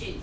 讯。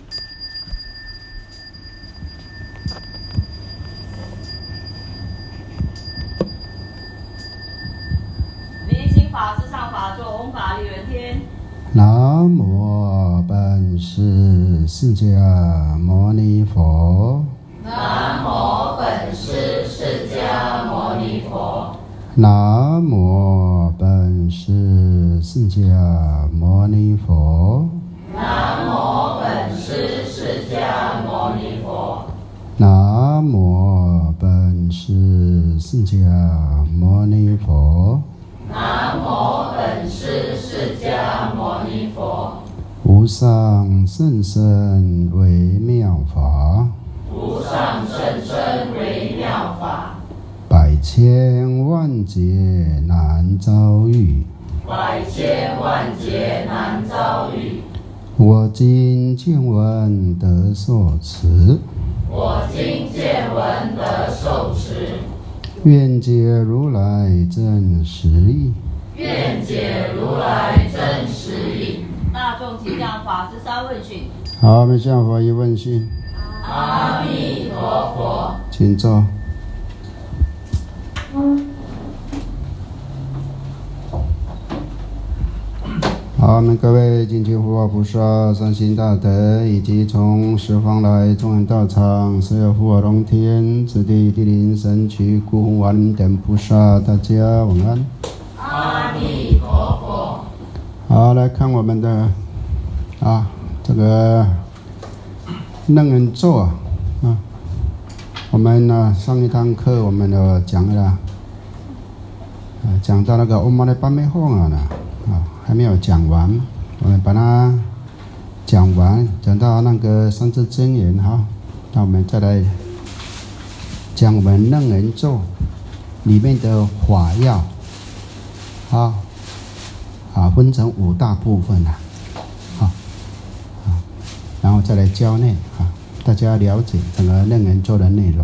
明心法师上法座，嗡法利人天。 南无本师释迦牟尼佛。 南无本师释迦牟尼佛。 南无本师释迦牟尼佛。 南无本师释迦牟尼佛。 南无本师释迦牟尼佛。 南无本师释迦牟尼佛。 无上甚深微妙法， 无上甚深微妙法， 百千万劫难遭遇。 百千万劫难遭遇。 我今见闻得受持， 我今见闻得受持， 愿解如来真实义。 愿解如来真实义。 大众请向法师沙问讯。 好，我们向佛一问讯。 阿弥陀佛。 请坐。好，我们各位敬请护法菩萨、善心大德，以及从十方来中原道场所有护法龙天、子弟、地灵神祇、孤魂王等菩萨，大家晚安。 阿弥陀佛。 好，来看我们的这个楞严咒啊，我们呢上一堂课我们有讲了，讲到那个唵嘛呢叭咪吽啊还没有讲完，我们把它讲完，讲到那个三字真言哈，那我们再来讲我们楞严咒里面的法要分成5大部分然后再来教内大家了解整个楞严咒的内容。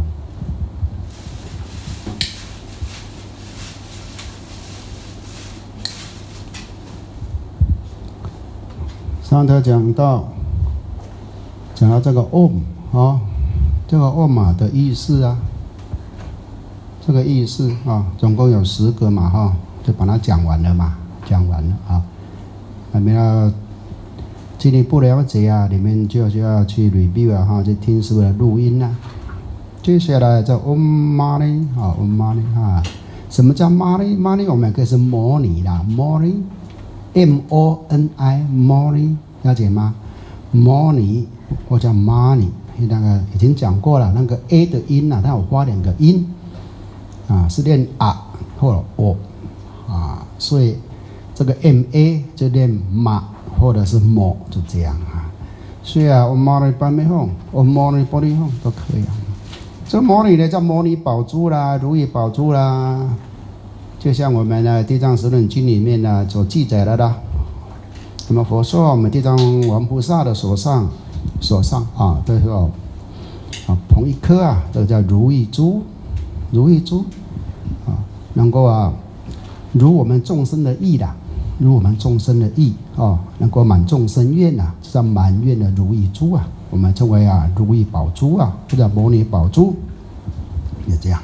上头讲到这个唵这个唵的意思这个意思总共有10个嘛就把它讲完了还没有进一步了解你们就要去 review 去听师父的录音接下来叫唵嘛呢唵嘛呢什么叫嘛呢？嘛呢我们可以是模拟啦，模拟 MONI 模拟，了解吗？模拟或叫 money， 那个已经讲过了，那个 A 的音它有发2个音是念或者 O 所以这个 MA 就念马或者是摩，就这样所以唵嘛呢叭咪吽、唵嘛呢叭咪吽都可以这模拟呢叫模拟宝珠啦、如意宝珠啦，就像我们的《地藏十轮经》里面所记载的啦。那么佛说我们地藏王菩萨的手上都有捧一颗这个叫如意珠，如意珠能够如我们众生的意啦，如我们众生的意能够满众生愿这叫满愿的如意珠我们称为如意宝珠或者摩尼宝珠，也这样。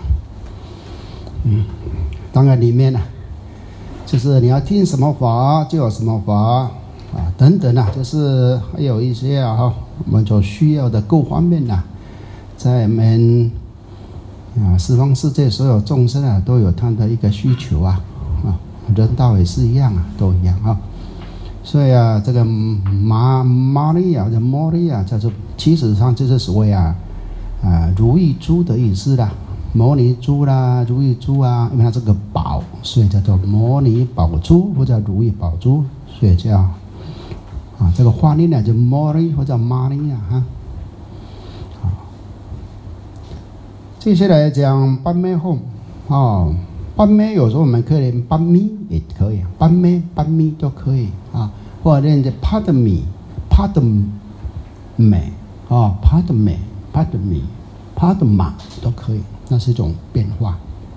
当然里面就是你要听什么法就有什么法等等就是还有一些我们所需要的各方面在我们十方世界所有众生都有他的一个需求人道也是一样都一样所以这个玛利亚的摩利亚叫做，其实上就是所谓如意珠的意思啦，摩尼珠啦，如意珠因为它这个宝，所以叫做摩尼宝珠或者如意宝珠，所以叫这个发音就摩利或者玛利亚接下来讲班咩吽班咩有时候我们可以念班咪也可以班咩班咪都可以或者念的帕德米帕德美帕德美帕德米帕德玛都可以，那是一种变化。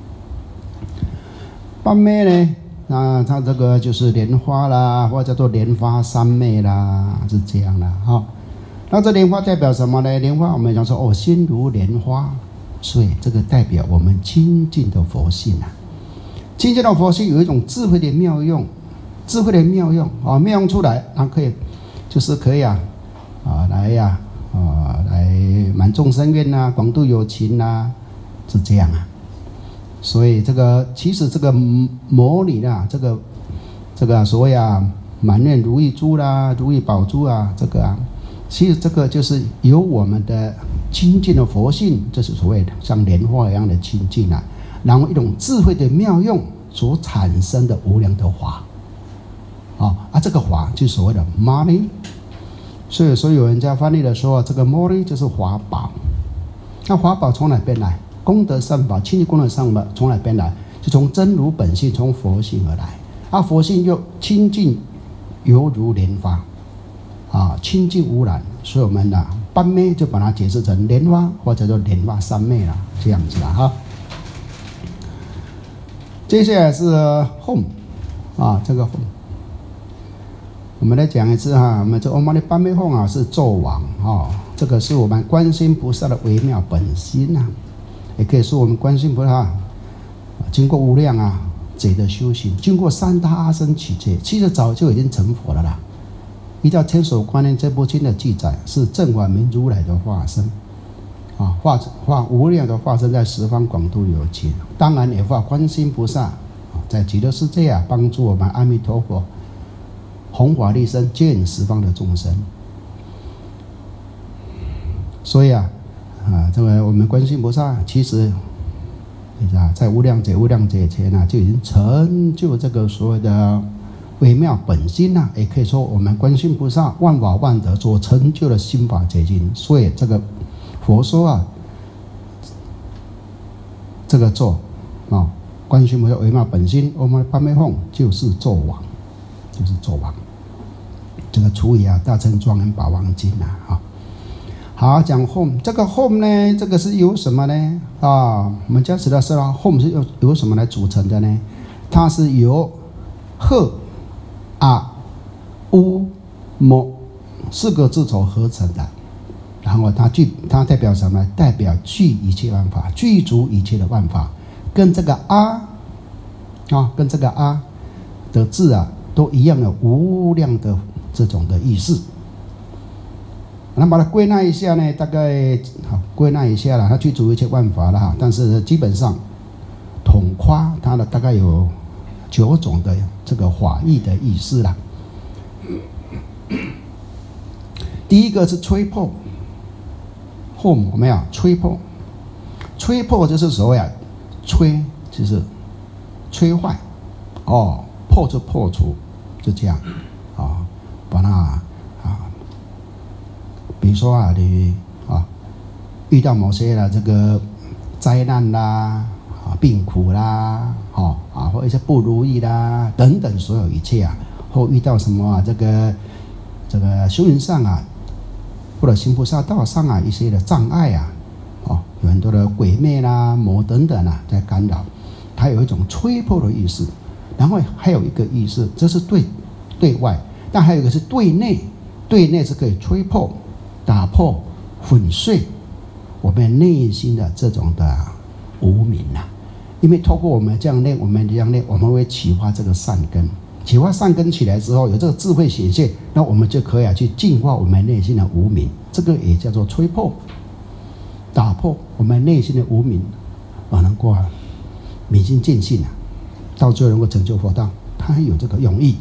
班咩呢它这个就是莲花啦，或者叫做莲花三昧啦，是这样的那这莲花代表什么呢？莲花我们讲说哦，心如莲花，所以这个代表我们清净的佛性啊。清净的佛性有一种智慧的妙用，智慧的妙用啊，妙用出来，它可以就是可以来满众生愿呐，广度有情呐，是这样啊。所以这个其实这个摩尼啊，这个所谓满愿如意珠啦，如意宝珠啊，这个其实这个就是由我们的清净的佛性，这是所谓的像莲花一样的清净啊，然后一种智慧的妙用所产生的无量的法这个法就是所谓的 money。 所以有人家翻译的说，这个 money 就是法宝。那法宝从哪边来？功德善宝，清净功德善宝从哪边来？就从真如本性，从佛性而来。佛性又清净犹如莲花清净无染。所以我们般昧就把它解释成莲花，或者叫莲花三昧啦，这样子啦接下来是 home 这个 home， 我们来讲一次我们这 Om Mani Padme Hum 是纣王这个是我们观世音菩萨的微妙本心也可以说我们观世音菩萨经过无量劫的修行，经过三大阿僧祇劫，其实早就已经成佛了啦。依照《千手观音》这部经的记载，是正法明如来的化身化无量的化身在十方广度有情，当然也化观世音菩萨在极乐世界帮助我们阿弥陀佛弘法利生，接引十方的众生。所以这个我们观世音菩萨其实在无量劫前就已经成就这个所谓的微妙本心也可以说我们观世音菩萨万法万德所成就的心法结晶。所以这个佛说这个咒观世音菩萨微妙本心 Om Mani Padme Hum 就是纣王，这个除以大乘庄严宝王经好，讲 home， 这个 home 呢，这个是由什么呢？我们家知道是home 是由什么来组成的呢？它是由赫、乌、摩四个字所合成的。然后它代表什么？代表具一切万法，具足一切的万法，跟这个跟这个的字都一样的无量的这种的意思。那把它归纳一下呢，大概归纳一下它具足一切万法了但是基本上统夸它的大概有9种的这个法义的意思啦。第一个是吹破 home， 有没有？吹破就是所谓吹就是摧坏破就破除，就这样把它比如说你遇到某些这个灾难啦病苦啦或一些不如意啦等等所有一切或遇到什么这个修行上或者行菩萨道上一些的障碍有很多的鬼魅啦魔等等在干扰，它有一种吹破的意思。然后还有一个意思，这是对外，但还有一个是对内，对内是可以吹破打破粉碎我们内心的这种的无明因为透过我们这样练，我们会启发这个善根，启发善根起来之后，有这个智慧显现，那我们就可以去净化我们内心的无明，这个也叫做吹破打破我们内心的无明能够明心见性到最后能够成就佛道，它有这个用意。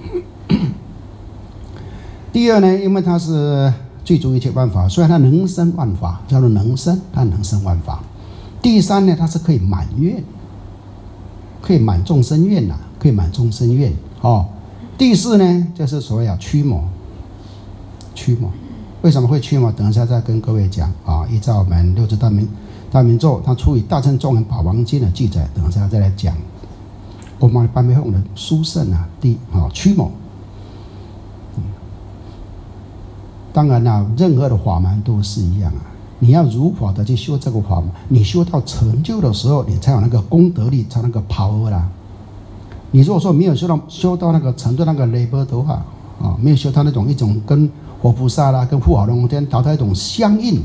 第二呢，因为它是具足一切万法，所以它能生万法，叫做能生，它能生万法。第三呢，它是可以满愿，可以满众生愿可以满众生愿第四呢，就是所谓驱魔。为什么会驱魔？等一下再跟各位讲依照我们六字大明咒，它出于大乘庄严宝王经的记载，等一下再来讲。Om Mani Padme Hum的殊胜驱魔。当然任何的法门都是一样你要如法的去修这个法门，你修到成就的时候，你才有那个功德力，才有那个 power 你如果说没有修到那个程度那个 level 的话没有修到一种跟活菩萨啦，跟护法龙天达到一种相应，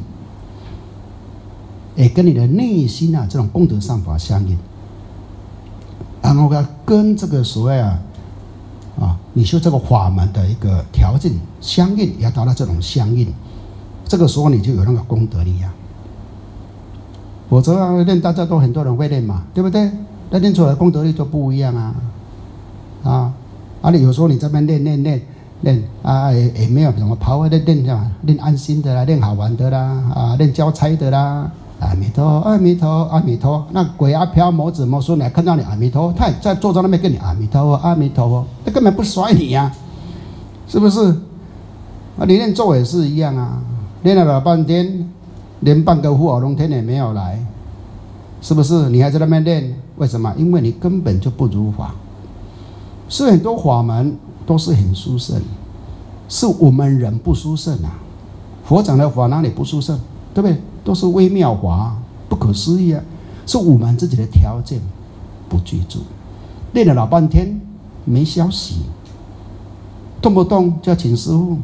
也跟你的内心啊这种功德善法相应，然后跟这个所谓你修这个法门的一个条件相应，也要达到这种相应，这个时候你就有那个功德力啊。否则练大家都很多人会练嘛，对不对？那练出来的功德力就不一样啊。你有时候你这边练也没有什么跑练安心的啦，练好玩的啦，练交差的啦。阿弥陀，阿弥陀，阿弥陀。那鬼啊飘魔子魔孙来看到你阿弥陀，他也在坐在那边跟你阿弥陀，阿弥陀，他根本不甩你呀，是不是？你练咒也是一样啊，练了老半天，连半个护法龙天也没有来，是不是？你还在那边练，为什么？因为你根本就不如法。是很多法门都是很殊胜，是我们人不殊胜啊。佛讲的法哪里不殊胜？对不对？都是微妙法，不可思议啊！是我们自己的条件不具足，练了老半天没消息，动不动就要请师父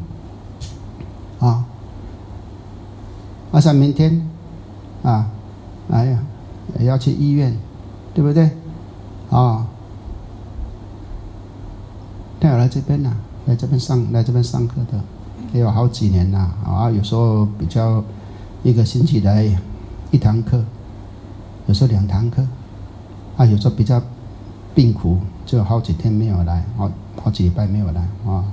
像明天哎呀也要去医院，对不对？他有来这边来这边上课的，也有好几年了有时候比较一个星期来1堂课，有时候2堂课有时候比较病苦，就有好几天没有来，好几礼拜没有来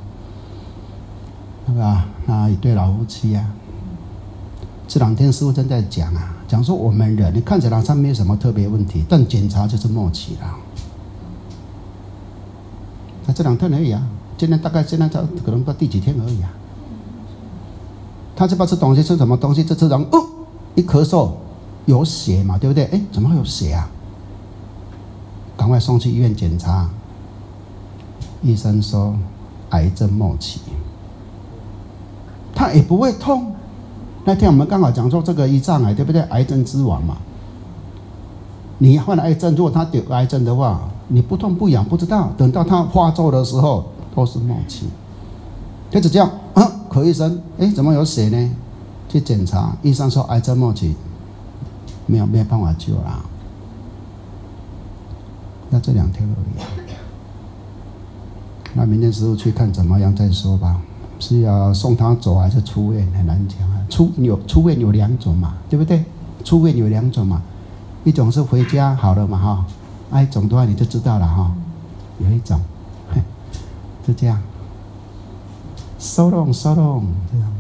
一对老夫妻这2天师父正在讲说我们人，你看起来好像没有什么特别问题，但检查就是末期了。这2天而已现在可能到第几天而已他这边吃东西吃什么东西？这吃人一咳嗽有血嘛，对不对？怎么会有血啊？赶快送去医院检查，医生说癌症末期，他也不会痛。那天我们刚好讲说这个胰脏癌，对不对？癌症之王嘛。你患了癌症，如果他得癌症的话，你不痛不痒不知道，等到他发作的时候都是末期。就只这样咳一声，怎么有血呢？去检查，医生说癌症末期，没有办法救了。那这2天而已那明天师父去看怎么样再说吧。是要送他走还是出院，很难讲出院有2种嘛，对不对？出院有2种嘛，一种是回家好了嘛一种的话你就知道了有一种就这样收拢这样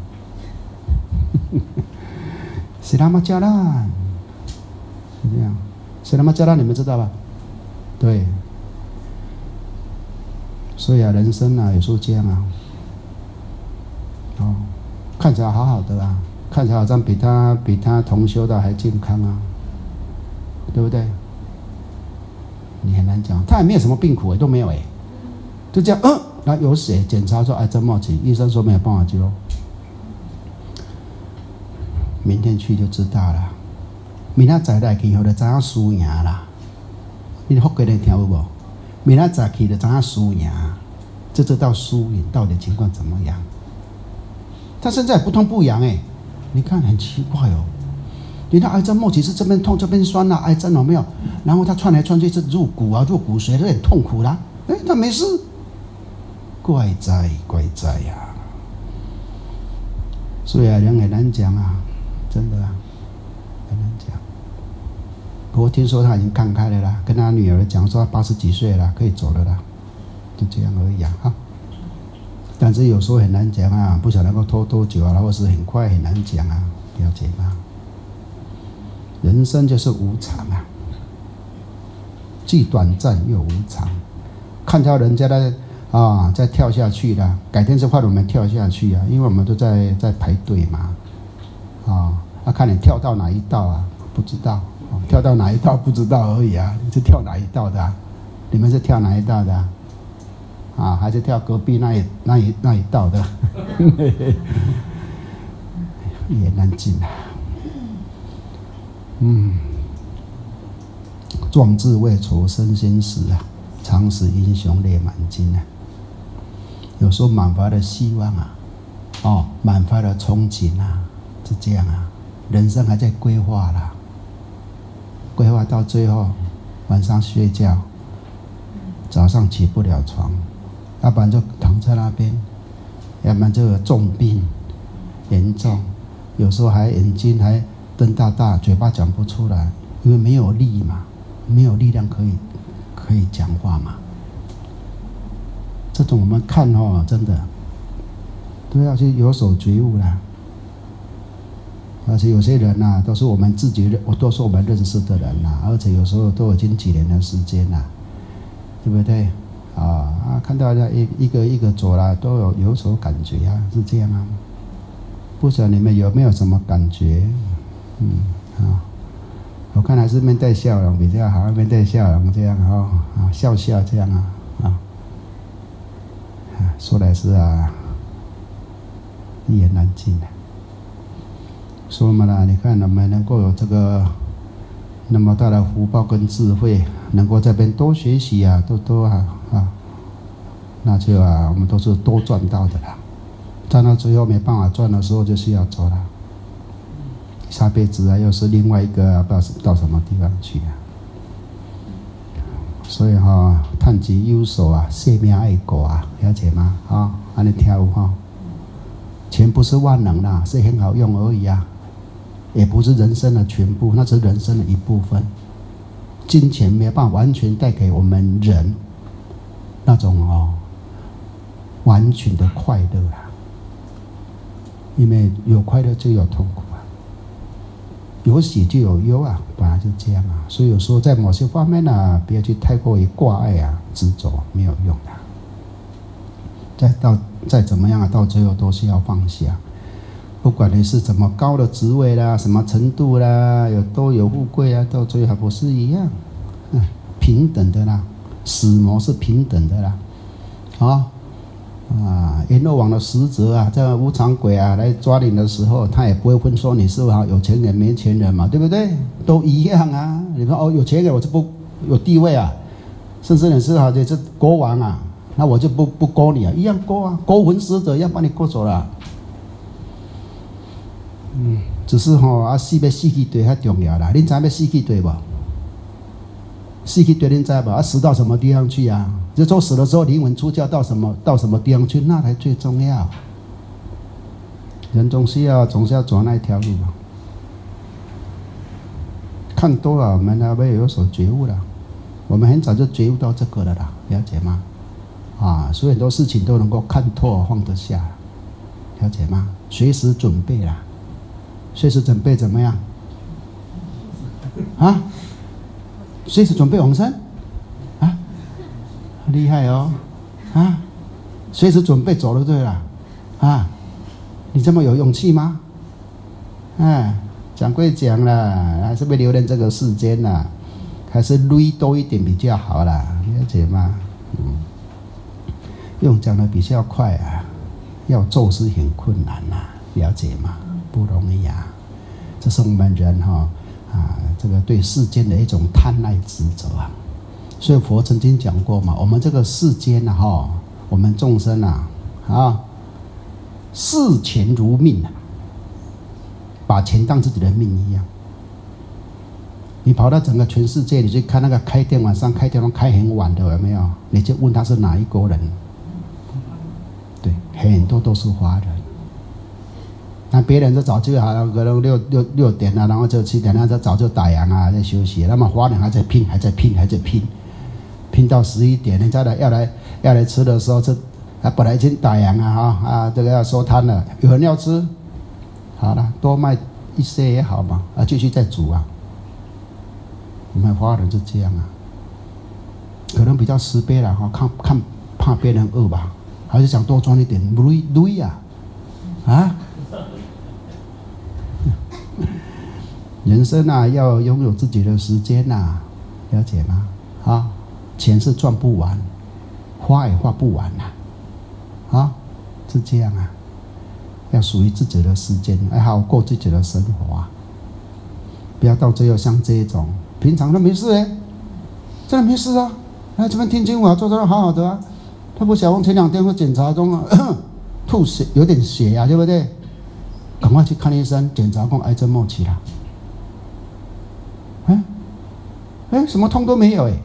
西拉玛加兰是这样，西拉玛加兰你们知道吧？对，所以人生有时候这样看起来好好的看起来好像比他同修的还健康对不对？你很难讲，他也没有什么病苦都没有就这样然后有血检查说癌症末期，医生说没有办法救，明天去就知道了。明仔载来去后就知影输赢啦。你福建人听有无？明仔载去就知影输赢，就知道输赢到底情况怎么样。他现在不痛不痒你看很奇怪你的癌症末期是这边痛这边酸癌症有没有？然后他窜来窜去是入骨入骨髓，很痛苦啦。他没事，怪哉所以人很难讲真的很难讲。不过听说他已经看开了啦，跟他女儿讲说他80几岁了，可以走了啦，就这样而已但是有时候很难讲不晓得能够拖多久或是很快很难讲了解吗？人生就是无常既短暂又无常。看到人家在跳下去了，改天就换我们跳下去因为我们都在排队嘛看你跳到哪一道不知道跳到哪一道不知道而已你是跳哪一道的你们是跳哪一道的还是跳隔壁那一道的也难进壮志未酬身先死常使英雄泪满襟有时候满怀的希望满怀的憧憬啊，是这样啊。人生还在规划啦，规划到最后，晚上睡觉，早上起不了床，要不然就躺在那边，要不然就有重病，严重，有时候还眼睛还瞪大大，嘴巴讲不出来，因为没有力嘛，没有力量可以讲话嘛。这种我们看真的都要去有所觉悟啦。而且有些人呐，都是我们自己都是我们认识的人呐，而且有时候都已经几年的时间了，对不对？看到一个一个走了，都有所感觉啊，是这样啊。不晓得你们有没有什么感觉？我看还是面带笑容比较好，面带笑容这样笑笑这样说来是一言难尽的。说嘛啦，你看我们能够有这个那么大的福报跟智慧，能够在这边多学习那就我们都是多赚到的啦。赚到最后没办法赚的时候，就是要走了。下辈子又是另外一个不知道到什么地方去所以探其忧愁生命爱国了解吗？这样听有钱不是万能的，是很好用而已也不是人生的全部，那是人生的一部分。金钱没有办法完全带给我们人那种完全的快乐因为有快乐就有痛苦有喜就有忧本来就这样所以有时候在某些方面不要去太过于挂碍执着，没有用的。再怎么样到最后都是要放下。不管你是怎么高的职位啦，什么程度啦，都有富贵到最后还不是一样平等的啦，死魔是平等的啦阎罗王的使者这无常鬼来抓你的时候，他也不会分说你是有钱人没钱人嘛，对不对？都一样你说有钱人我就不有地位甚至你是这国王那我就不勾你一样勾勾魂使者要把你勾走了。只是死要死去对较重要啦。恁知要死去对不？死去对恁知不？死到什么地方去就说死的时候灵魂出窍到什么地方去，那才最重要。人总是要走那一条路看多了，我们会有所觉悟了。我们很早就觉悟到这个了啦，了解吗？所以很多事情都能够看透放得下，了解吗？随时准备啦，随时准备怎么样？随时准备往生厉害随时准备走了对了你这么有勇气吗？讲归讲啦，还是被留恋这个世间啦，还是累多一点比较好啦，了解吗？用讲的比较快要做是很困难了解吗？不容易这是我们人这个对世间的一种贪爱执着所以佛曾经讲过嘛，我们这个世间我们众生视钱如命把钱当自己的命一样。你跑到整个全世界，你去看那个开店，晚上开店开很晚的，有没有？你就问他是哪一国人？对，很多都是华人。那别人就早就可能六点然后就7点，那就早就打烊在休息。那么华人还在拼到11点，人家要来吃的时候，本来已经打烊这个要收摊了，有人要吃，好了，多卖一些也好嘛，继续再煮我们华人是这样可能比较慈悲了看怕别人饿吧，还是想多赚一点累人生要拥有自己的时间了解吗？钱是赚不完，花也花不完是这样要属于自己的时间，好好过自己的生活不要到最后像这种平常都没事真的没事来这边听经我做得好好的他不晓得前2天会检查中吐血，有点血呀，对不对？赶快去看医生，检查看癌症末期了。什么痛都没有哎，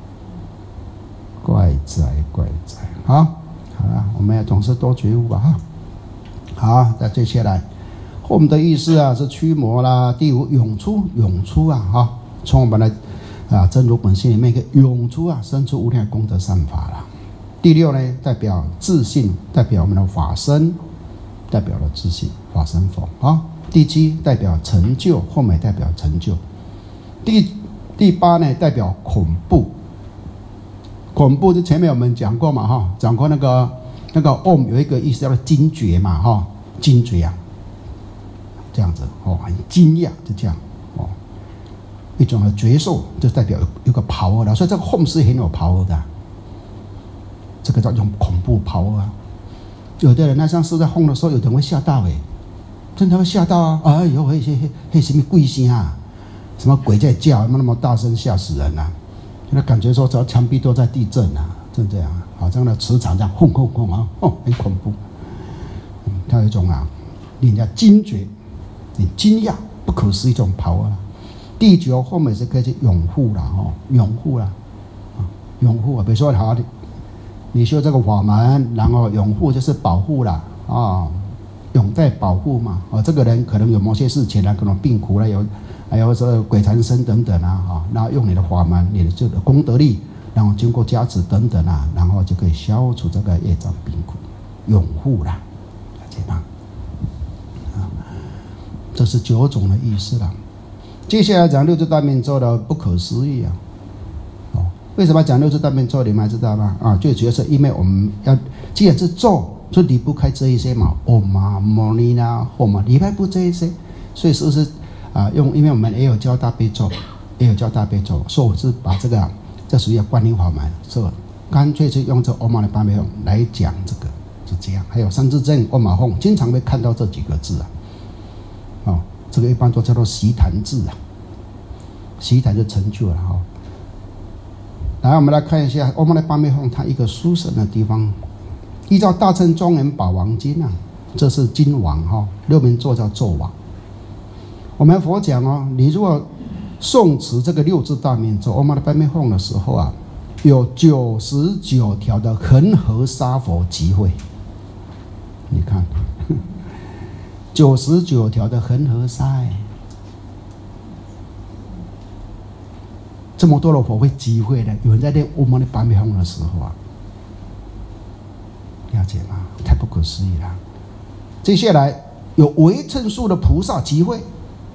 怪哉。好了，我们也总是多觉悟吧哈。好，再接下来，我们的意思啊是驱魔啦。第五，涌出啊哈，从我们的真如本性里面可以涌出啊，生出无量功德善法啦。第六呢，代表自信，代表我们的法身，代表了自信法身佛啊。第七，代表成就，后面代表成就。第八呢，代表恐怖。恐怖就前面我们讲过嘛哈，讲过那个 Om 有一个意思叫做惊觉嘛哈，惊觉啊，这样子哦，很惊讶，就这样哦，一种的觉受就代表有个 power 的，所以这个 Om 是很有 power 的，这个叫用恐怖 power 啊。有的人像是在 Om 的时候，有的人会吓到真的会吓到啊！哎呦，那什么鬼声啊，什么鬼在叫，那么大声，吓死人啊！就感觉说，只要墙壁都在地震啊，真这样啊，好像那磁场这样轰轰轰啊，很恐怖。它有一种啊，令人家惊觉、很惊讶、不可思议一种 power 啦。第九，后面是可以去拥护啦，拥护啦，拥护啊，比如说好，你修这个法门，然后拥护就是保护啦，永在保护嘛，这个人可能有某些事情啊，可能病苦了，还有说鬼缠身等等啊，然后用你的法门，你的这个功德力，然后经过加持等等啊，然后就可以消除这个业障病苦，拥护啦，了解吗？这是9种的意思啦。接下来讲六字大明咒的不可思议啊！为什么讲六字大明咒？你们还知道吗？最主要是因为我们要，既然是咒，就离不开这一些嘛，Om啊、摩尼啦、Om啊，离不开这一些，所以是不是因为我们也有教大悲咒，所以我是把这个这属于观音法门，所以干脆是用这 Om 的八昧哄来讲这个，是这样。还有三字真、Om 马哄，经常会看到这几个字啊，这个一般都叫做习坛字啊，习坛就成就了哈。来，我们来看一下 Om 的八昧哄，它一个殊胜的地方。依照大乘庄严宝王经啊，这是经王六名咒叫咒王。我们佛讲你如果诵持这个六字大明咒 Om 的八昧哄的时候啊，有99条的恒河沙佛集会。你看，99条的恒河沙这么多的佛会集会的，有人在念 Om 的八昧哄的时候啊。了解吗？太不可思议了。接下来有围城数的菩萨集会，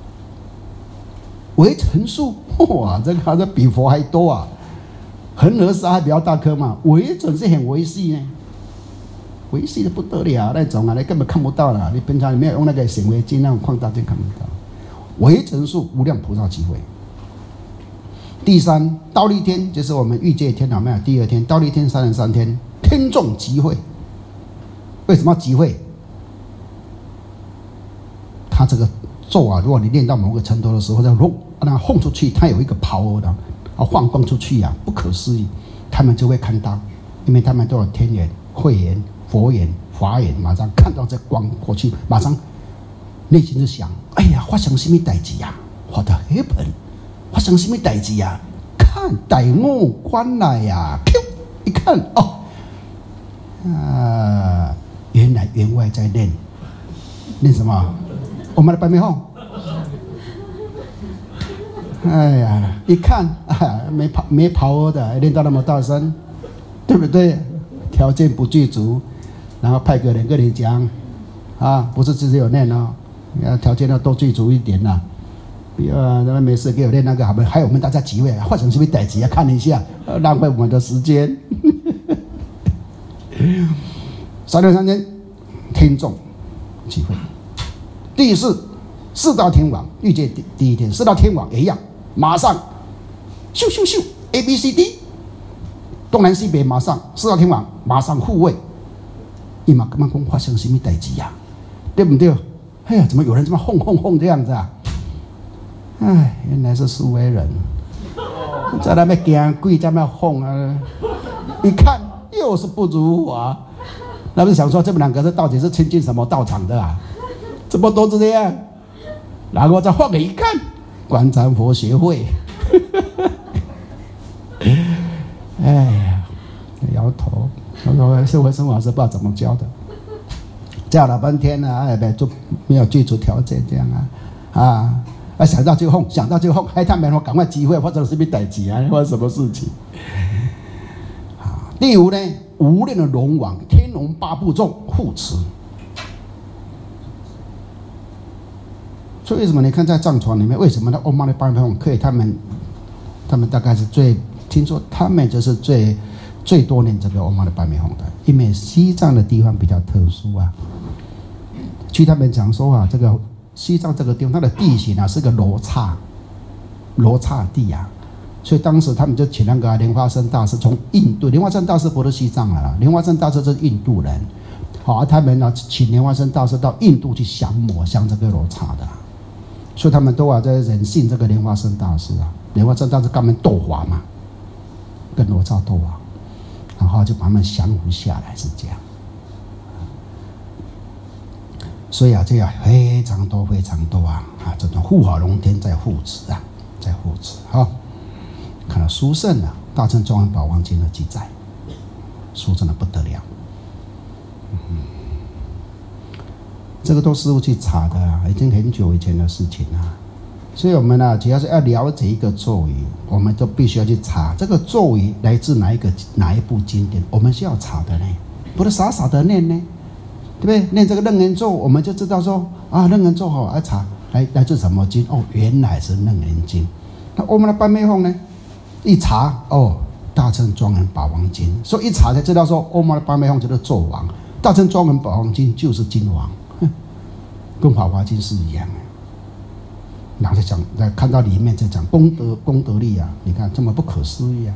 围城数哇，这个好像比佛还多啊！恒河沙还比较大颗嘛，围城是很微细呢，微细的不得了那种啊，你根本看不到了。你平常你没有用那个显微镜那种放大镜看不到。围城数无量菩萨集会。第三，忉利天就是我们欲界天堂没有？第二天，忉利天33天天众集会。为什么要集会？他这个咒啊，如果你练到某个程度的时候，让它轰出去，它有一个power的，放光出去啊，不可思议，他们就会看到，因为他们都有天眼、慧眼、佛眼、法眼，马上看到这光过去，马上内心就想：哎呀，发生什么代志呀？我的 heaven， 发生什么代志呀？看大我关来呀，一看原来员外在练什么？我们的八昧哄。哎呀，一看没power的，练到那么大声，对不对？条件不具足，然后派个人跟你讲不是自己有练条件要多具足一点啦。不要那么没事给我练那个好不好？还有我们大家集会，发生什么代志看一下，浪费我们的时间。363天天众集会。第四大天王欲界第一天，四大天王也一样，马上咻咻咻 ABCD 东南西北，马上四大天王马上护卫。一马刚刚发生什么代志呀？对不对？哎呀，怎么有人这么轰这样子啊？哎，原来是苏维人，在那边惊鬼，在那边轰啊！一看又是不如法。 他们想说这们两个是到底是亲近什么道场的啊？怎么都是这样？然后再放给一看，观禅佛学会。哎呀，摇头。他说社会生活是不知道怎么教的，教了半天呢，哎，就没有具足条件这样啊，想到就哄，害他们赶快机会或者是被逮起啊，或者什么事情。第五呢，无量的龙王、天龙八部众护持。所以为什么你看在藏传里面，为什么那欧玛的八部可以他们大概是听说他们就是最多念这个欧玛的八面红的，因为西藏的地方比较特殊啊。据他们讲说啊，这个西藏这个地方它的地形啊是个罗刹地啊，所以当时他们就请那个莲花生大师从印度，莲花生大师不是西藏了啦，莲花生大师是印度人，好，他们呢请莲花生大师到印度去降这个罗刹的，所以他们都在人信这个莲花生大师啊，莲花生大师跟他们斗法嘛，跟罗刹斗法。然后就把他们降服下来，是这样。所以啊，这样非常多啊！这种护法龙天在护持。好，看到书圣啊，《大乘庄严宝王经》的记载，书真的不得了。这个都师父去查的啊，已经很久以前的事情啊。所以我们呢，只要是要了解一个咒语，我们都必须要去查这个咒语来自哪一部经典，我们是要查的呢，不是傻傻的念呢，对不对？念这个楞严咒，我们就知道说啊，楞严咒好，要查来自什么经？哦，原来是楞严经。那我们的半昧哄呢，一查哦，大乘庄严宝王经，所以一查才知道说，我们的半昧哄就是咒王，大乘庄严宝王经就是经王，跟法华经是一样的。然后再讲，看到里面在讲功德力啊，你看这么不可思议啊！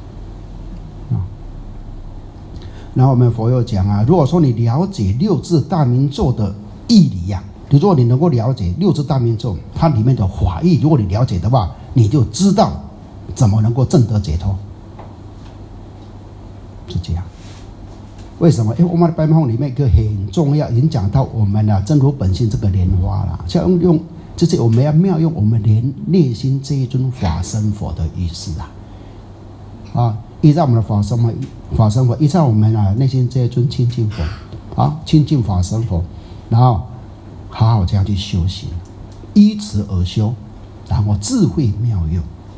然后我们佛又讲啊，如果说你了解六字大明咒的义理呀，如果你能够了解六字大明咒它里面的法义，如果你了解的话，你就知道怎么能够证得解脱，是这样。为什么？因为我们的白毛里面一个很重要，已经讲到我们的真如本性这个莲花了，像用。就是我们要妙用我们内心这一尊法身佛的意思啊，依照我们的法身佛，依照我们内心这一尊清净佛啊，清净法身佛，然后好好这样去修行，依此而修，然后智慧妙用，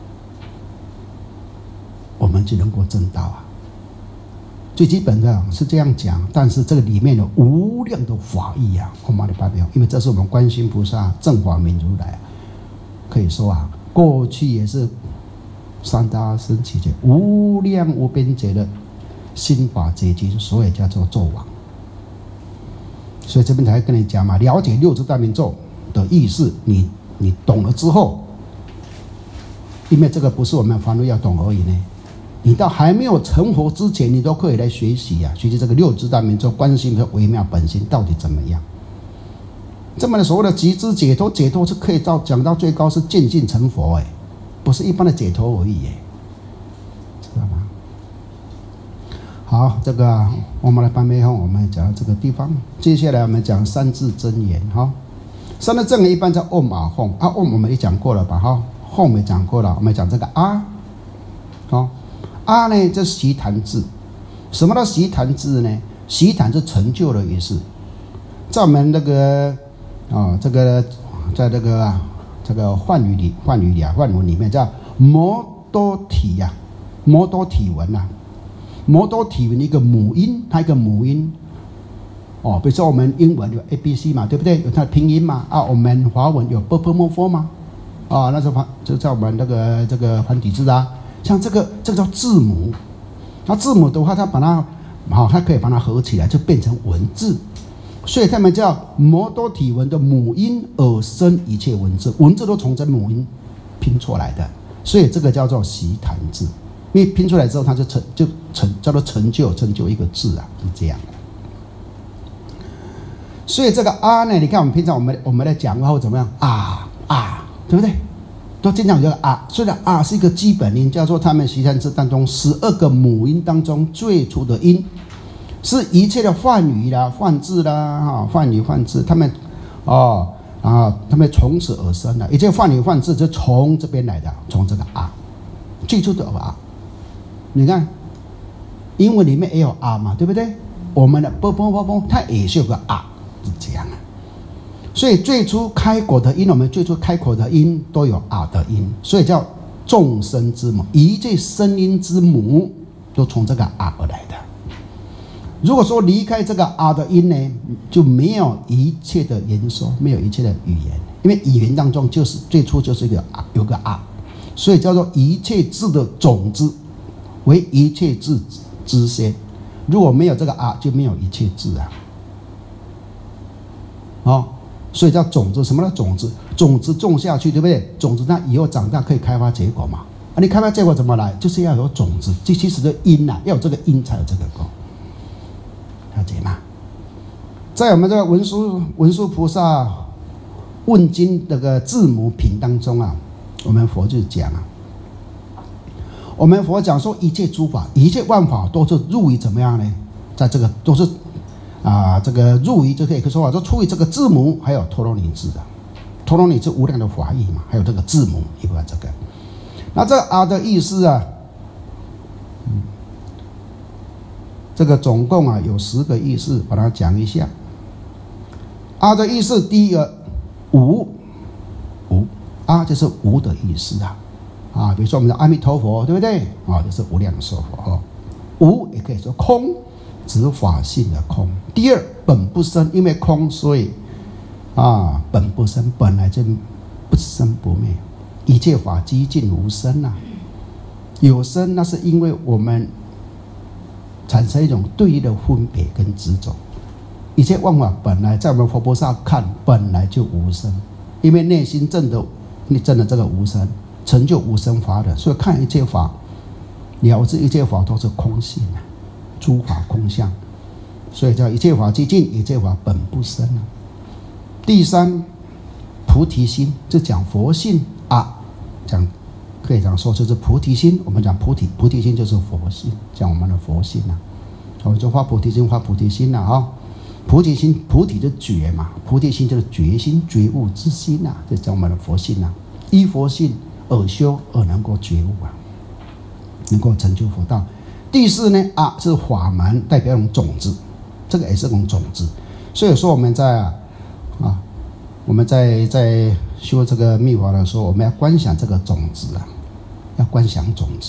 我们就能够证道啊。最基本的是这样讲，但是这个里面有无量的法义啊，我们的代表，因为这是我们观世菩萨正法明如来，可以说啊，过去也是三大圣起解无量无边劫的心法结晶，所以叫做咒王。所以这边才跟你讲嘛，了解六字大明咒的意思，你懂了之后，因为这个不是我们凡夫要懂而已呢。你到还没有成佛之前，你都可以来学习啊，学习这个六字大明咒观世音的微妙本性到底怎么样。这么的所谓的极致解脱，解脱是可以讲到最高是见性成佛，不是一般的解脱而已，知道吗？好，这个我们来半昧哄，我们讲到这个地方，接下来我们讲三字真言哈。三字真言一般叫 Om 啊 Hom 啊 Om 我们也讲过了吧哈 ，Hom 也讲过了，我们讲这个啊，好。啊呢，这是习坛字。什么叫习坛字呢？习坛是成就的意思。在我们那个这个在这个梵语文里面叫摩多体呀，摩多体文呐，摩多体文一个母音，它一个母音。比如说我们英文有 ABC 嘛，对不对？有它的拼音嘛。我们华文有 //嘛，那就在我们这个繁体字啊。像这个叫字母，那字母的话，它可以把它合起来，就变成文字，所以他们叫摩多体文的母音而生一切文字，文字都从这母音拼出来的，所以这个叫做习坛字，因为拼出来之后，它就叫做成就一个字啊，是这样的。所以这个啊呢，你看我们平常我们在讲话或怎么样啊，对不对？都经常有啊，虽然啊是一个基本音，叫做他们习坛字当中12个母音当中最初的音是一切的梵语啦、梵字啦、梵语梵字，他们他们从此而生的，一切梵语梵字就从这边来的，从这个啊，最初的啊，你看，英文里面也有啊嘛，对不对？我们的啵啵啵啵，它也是有个啊，是这样啊。所以最初开口的音，我们最初开口的音都有啊的音，所以叫众生之母，一切声音之母都从这个啊而来的。如果说离开这个啊的音呢，就没有一切的言说，没有一切的语言，因为语言当中就是最初就是一个啊，有个啊，所以叫做一切字的种子，为一切字之先。如果没有这个啊，就没有一切字啊。所以叫种子。什么叫种子？种子种下去，对不对？种子它以后长大可以开发结果嘛？你开发结果怎么来？就是要有种子，这其实的因要有这个因才有这个果。了解吗？在我们这个文殊菩萨问经这个字母品当中我们佛就讲我们佛讲说一切诸法，一切万法都是入于怎么样呢？在这个都是这个入于就可以说法，就出于这个字母，还有陀罗尼字的。陀罗尼是无量的法义嘛，还有这个字母，一部分这个。那这个的意思这个总共有10个意思，把它讲一下。的意思，第一个无就是无的意思比如说我们的阿弥陀佛，对不对就是无量寿佛无也可以说空，指法性的空。第二，本不生，因为空，所以本不生，本来就不生不灭，一切法寂静无生有生那是因为我们产生一种对立的分别跟执着。一切万法本来在我们佛菩萨看本来就无生，因为内心证的这个无生，成就无生法的，所以看一切法，了知一切法都是空性诸法空相，所以叫一切法寂静，一切法本不生第三，菩提心，就讲佛性可以讲说就是菩提心。我们讲菩提心就是佛性，讲我们的佛性我们就发菩提心，发菩提心菩提心，菩提的觉嘛，菩提心就是觉心，觉悟之心就讲我们的佛性依佛性而修，而能够觉悟能够成就佛道。第四呢是法门，代表一种种子，这个也是一种种子。所以说我们在修这个密法的时候，我们要观想这个种子要观想种子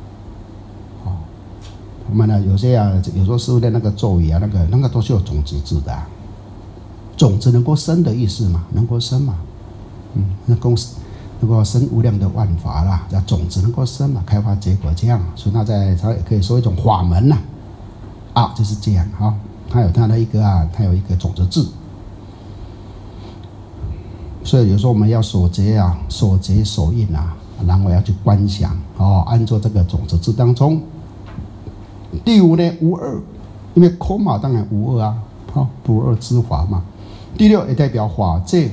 我们有些有时候师父的那个咒语那个都是有种子字的种子能够生的意思嘛，能够生嘛能够生无量的万法叫种子能够生嘛，开发结果这样。所以它也可以说一种法门就是这样它有它的一个它有一个种子字。所以有时候我们要守节守节守印然后要去观想安住这个种子字当中。第五呢，无二，因为空嘛，当然无二不二之法嘛。第六也代表法界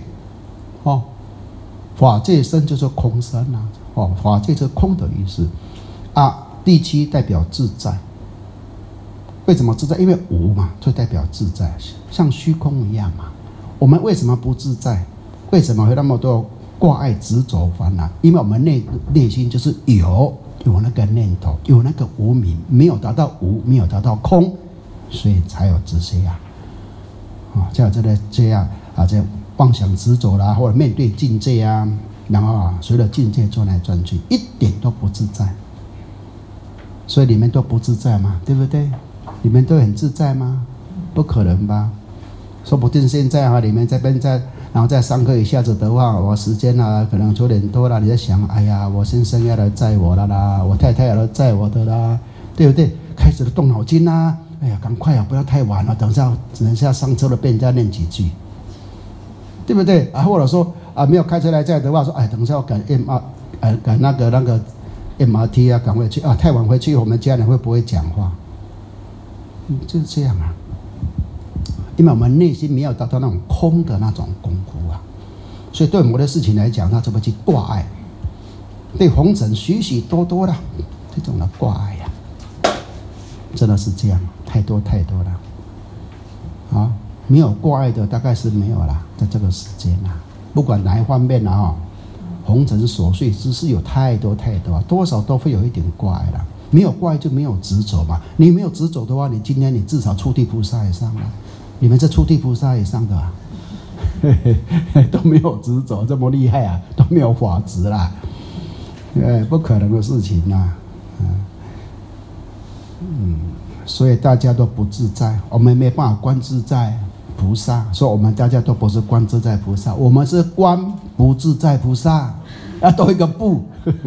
法界身就是空身法界是空的意思第七代表自在。为什么自在？因为无嘛，就代表自在，像虚空一样嘛。我们为什么不自在？为什么会那么多挂碍执着烦恼？因为我们内心就是有那个念头，有那个无明，没有达到无，没有达到空，所以才有这些才有这样这妄想执着啦，或者面对境界然后随着境界转来转去，一点都不自在。所以你们都不自在嘛，对不对？你们都很自在吗？不可能吧？说不定现在你们这边然后再上课一下子的话，我时间可能9点多了，你在想，哎呀，我先生要来载我了啦，我太太要来载我的啦，对不对？开始动脑筋哎呀，赶快不要太晚了，等一下上车了被人家念几句，对不对或者说没有开车来载的话，说等一下我赶那个 MRT 赶回去太晚回去，我们家人会不会讲话？就是这样因为我们内心没有达到那种空的那种功夫所以对某的事情来讲，他怎么去挂碍？对红尘许许多多的这种的挂碍真的是这样。 太多了。啊，没有挂碍的大概是没有啦，在这个时间啊，不管哪一方面啊，红尘琐碎之事有太多，多少都会有一点挂碍啦。没有挂碍就没有执着嘛，你没有执着的话，你今天你至少初地菩萨以上了。你们这初地菩萨以上的啊，都没有执着，这么厉害啊，都没有法执啦，不可能的事情呐。所以大家都不自在，我们没办法观自在菩萨，所以我们大家都不是观自在菩萨，我们是观不自在菩萨，要多一个不，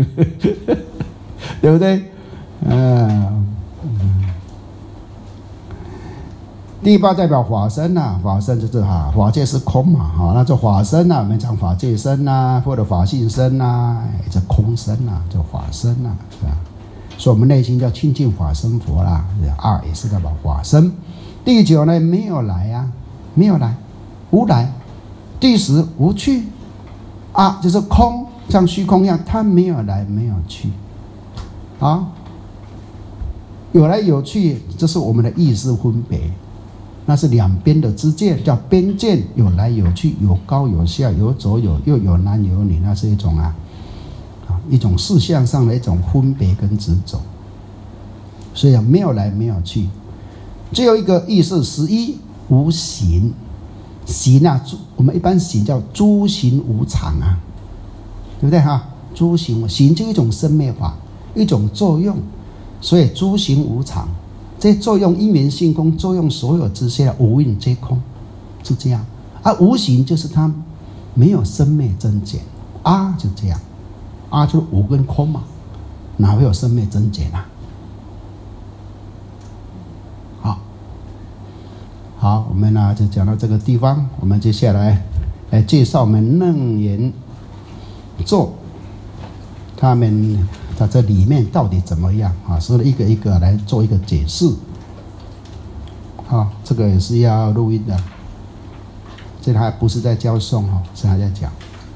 对不对？第八代表法身啊，法身就是法界是空嘛，那这法身啊，我们讲法界身啊，或者法性身啊，这空身啊，这法身啊，是吧？所以我们内心叫清净法身佛啦，二也是代表法身。第九呢，没有来啊，没有来，无来。第十无去啊，就是空，像虚空一样，它没有来，没有去啊，有来有去，这是我们的意识分别。那是两边的之见，叫边见，有来有去，有高有下，有左有右，有男有女，那是一种一种事项上的一种分别跟执着。所以没有来没有去。最后一个意识11无形，形啊，我们一般形叫诸行无常啊，对不对哈？诸行就一种生灭法，一种作用，所以诸行无常。这作用因缘性空，作用所有之些无蕴皆空，是这样。无形就是它没有生灭增减就这样，就是无跟空嘛，哪会有生灭增减啊？好，我们就讲到这个地方，我们接下来来介绍我们楞严咒，他们在这里面到底怎么样所以一个一个来做一个解释。这个也是要录音的，这还不是在教诵是还在讲。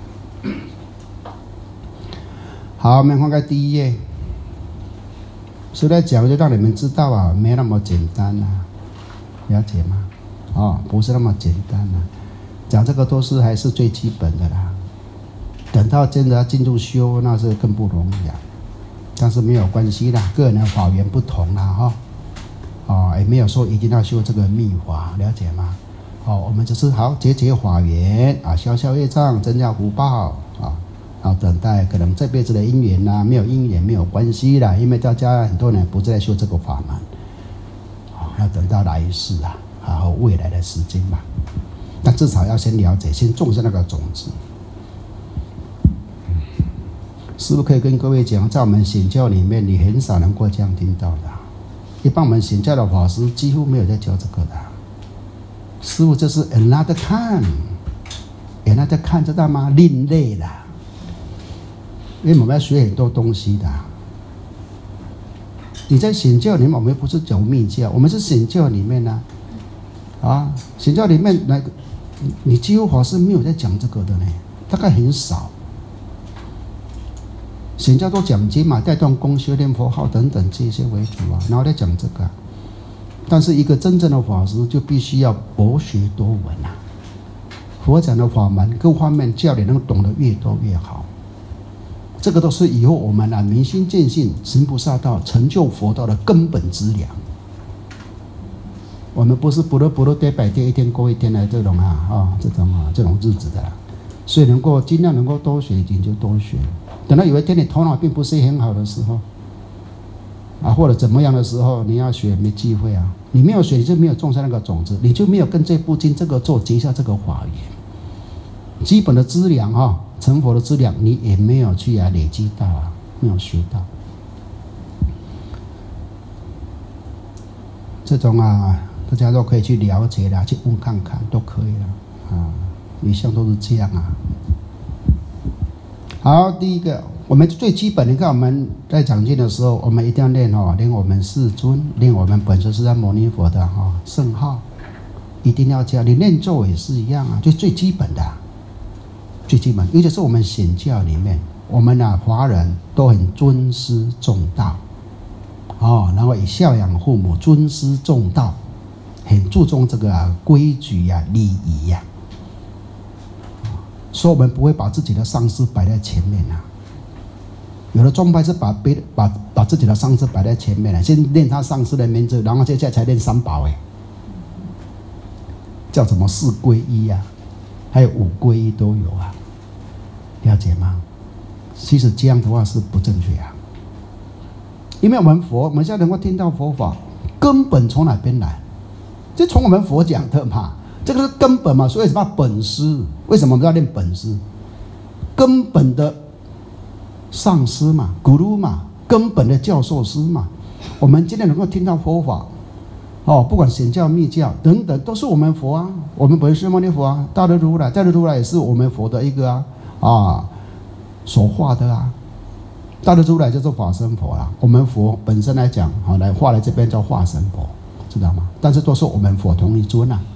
好，我们翻开第一页，所以在讲就让你们知道没那么简单了解吗？不是那么简单讲这个都是还是最基本的啦。等到真的要进入修，那是更不容易但是没有关系啦，个人的法缘不同啦也没有说一定要修这个密法，了解吗？我们只是好解法缘消业障，增加福报等待可能这辈子的因缘没有因缘没有关系啦，因为大家很多人不在修这个法门要等到来世和未来的时间嘛。但至少要先了解，先种下那个种子。师父可以跟各位讲，在我们显教里面，你很少能够这样听到的。一般我们显教的法师几乎没有在教这个的。师父这是 another kind， 知道吗？另类的，因为我们要学很多东西的。你在显教里面，我们不是讲密教，我们是显教里面显教里面你几乎法师没有在讲这个的呢，大概很少。显教都讲经嘛，带动功修念佛号等等这些为主然后再讲这个。但是一个真正的法师就必须要博学多闻佛讲的法门各方面教你能懂得越多越好。这个都是以后我们明心见性行菩萨道成就佛道的根本资粮。我们不是不乐day by day一天过一天的这种这种日子的所以尽量能够多学一点就多学。等到有一天你头脑并不是很好的时候或者怎么样的时候，你要学没机会你没有学，你就没有种下那个种子，你就没有跟这部经这个做结下这个法缘。基本的资粮成佛的资粮，你也没有去累积到没有学到。这种大家都可以去了解去问看看都可以一向都是这样好，第一个，我们最基本，你看我们在讲经的时候，我们一定要念念我们世尊，念我们本师释迦牟尼佛的圣号，一定要这样。你念咒也是一样就最基本的，最基本。尤其是我们显教里面，我们华人都很尊师重道然后以孝养父母、尊师重道，很注重这个规矩呀、礼仪呀。所以我们不会把自己的上司摆在前面啊。有的宗派是把自己的上司摆在前面了，先念他上司的名字，然后接下来才念三宝，叫什么四皈依啊，还有五皈依都有啊，了解吗？其实这样的话是不正确啊，因为我们现在能够听到佛法，根本从哪边来？就从我们佛讲的嘛，这个是根本嘛，所以什么本师？为什么我们要念本师？根本的上师嘛，guru嘛，根本的教授师嘛。我们今天能够听到佛法，不管显教、密教等等，都是我们佛啊，我们本师牟尼佛啊，大德如来也是我们佛的一个所化的啊。大德如来就是法身佛啦，我们佛本身来讲，来化来这边叫化身佛，知道吗？但是都是我们佛同一尊啊。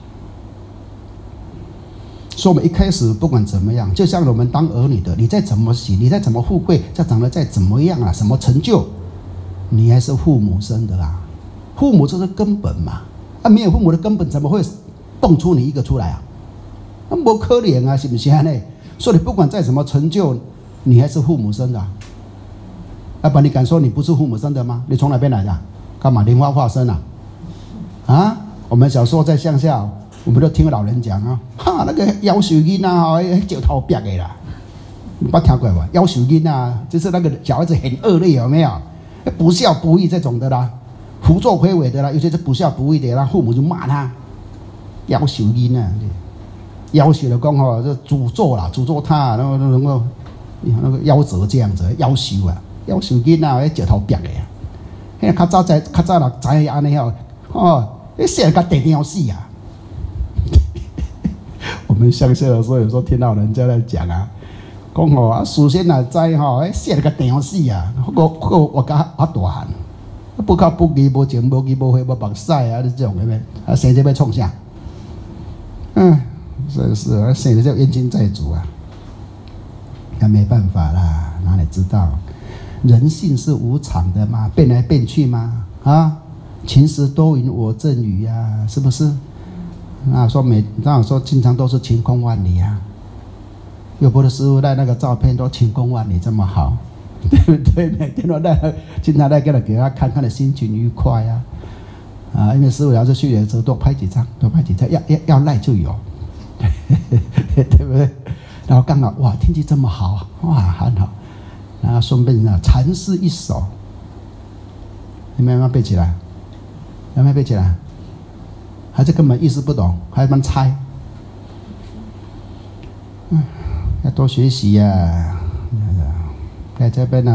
所以我们一开始不管怎么样，就像我们当儿女的，你再怎么喜，你再怎么富贵，再长得再怎么样什么成就，你还是父母生的啦。父母就是根本嘛，没有父母的根本，怎么会蹦出你一个出来啊？那不可怜啊，是不是呢？所以你不管再怎么成就，你还是父母生的啊。要不然你敢说你不是父母生的吗？你从哪边来的？干嘛莲花化身啊？我们小时候在乡下，我们都听老人讲那个夭寿囡石头瘪的啦，你不听过吧？夭寿囡就是那个小孩子很恶劣，有没有？不孝不义这种的啦，胡作非为的啦，尤其是不孝不义的啦，父母就骂他夭寿囡夭寿的讲就诅咒啦，诅咒他，然后能够那个夭折这样子，夭寿啊，夭寿囡石头瘪的呀。迄较早人知安尼你生个地定死啊！我们乡下的时候，有时候听到人家在讲讲祖先知生个地死啊！我家大汉，不靠不义无情无义无慧无目屎这种的，生这要创啥？真是生的叫冤亲债主啊！那没办法啦，哪里知道？人性是无常的嘛，变来变去嘛，晴时多云我正雨啊，是不是？那说经常都是晴空万里啊。有波的师傅带那个照片都晴空万里这么好，对不对？每天都经常给他看，看的心情愉快因为师傅要是去的时候多拍几张，要赖就有，对不对？然后刚好哇，天气这么好很好。然后顺便禅师一首，你们有没有背起来？有没有背起来？还是根本意思不懂，还蛮猜？要多学习呀！在这边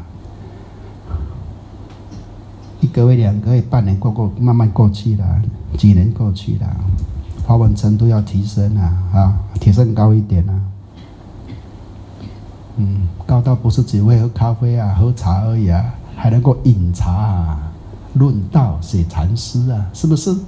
一个月、2个月、半年过，慢慢过去了，几年过去了，华文程度要提升提升高一点高到不是只会喝咖啡喝茶而已还能够饮茶论道写禅诗是不是